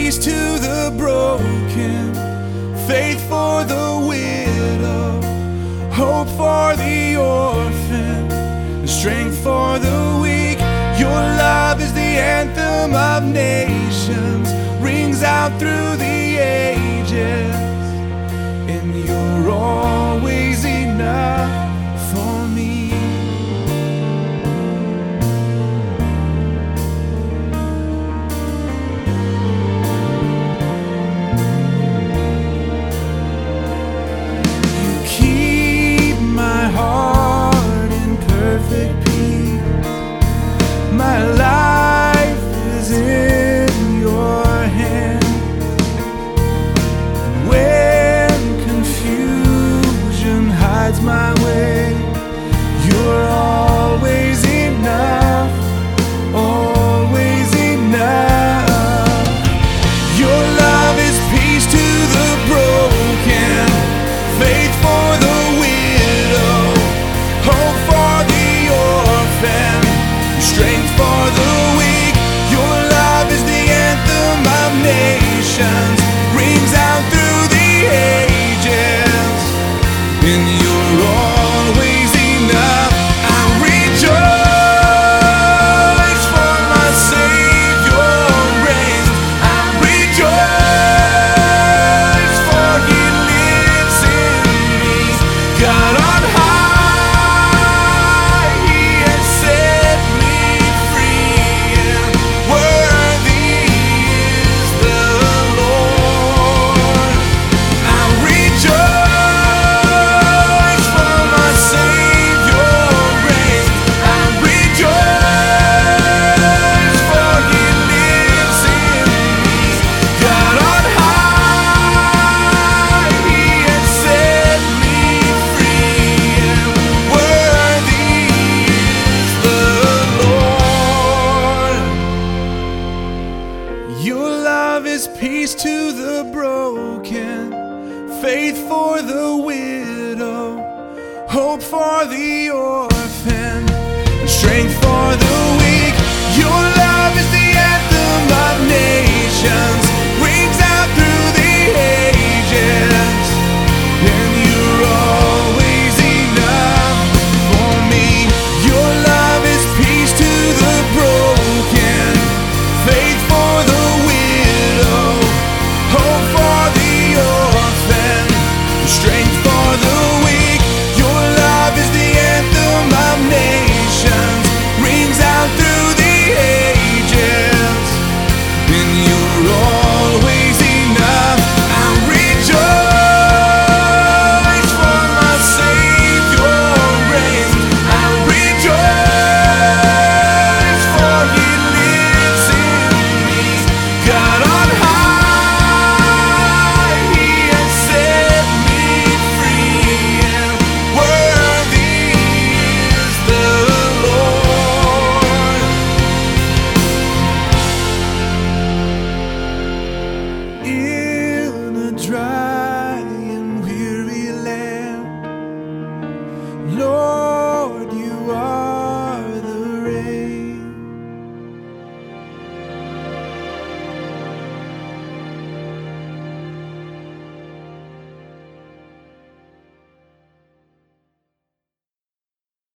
peace to the broken, faith for the widow, hope for the orphan, and strength for the weak. Your love is the anthem of nations, rings out through the ages, and you're always enough for me. You keep my heart in perfect peace. My life is in your hand. When confusion hides my way, you're always enough, always enough. Your love is peace to the broken, faith for the widow, hope for the orphan, strength for the weak. Your love is the anthem of nations, rings out through the ages, and you're always enough. I rejoice for my Savior reigns. I rejoice for He lives in me. God on high, He has set me free, and worthy is the Lord. I rejoice for my Savior reigns. I rejoice for He lives in me. God on high, He has set me free, and worthy is the Lord. Your love is peace to the broken, faith for the widow, hope for the orphan, and strength for the weak.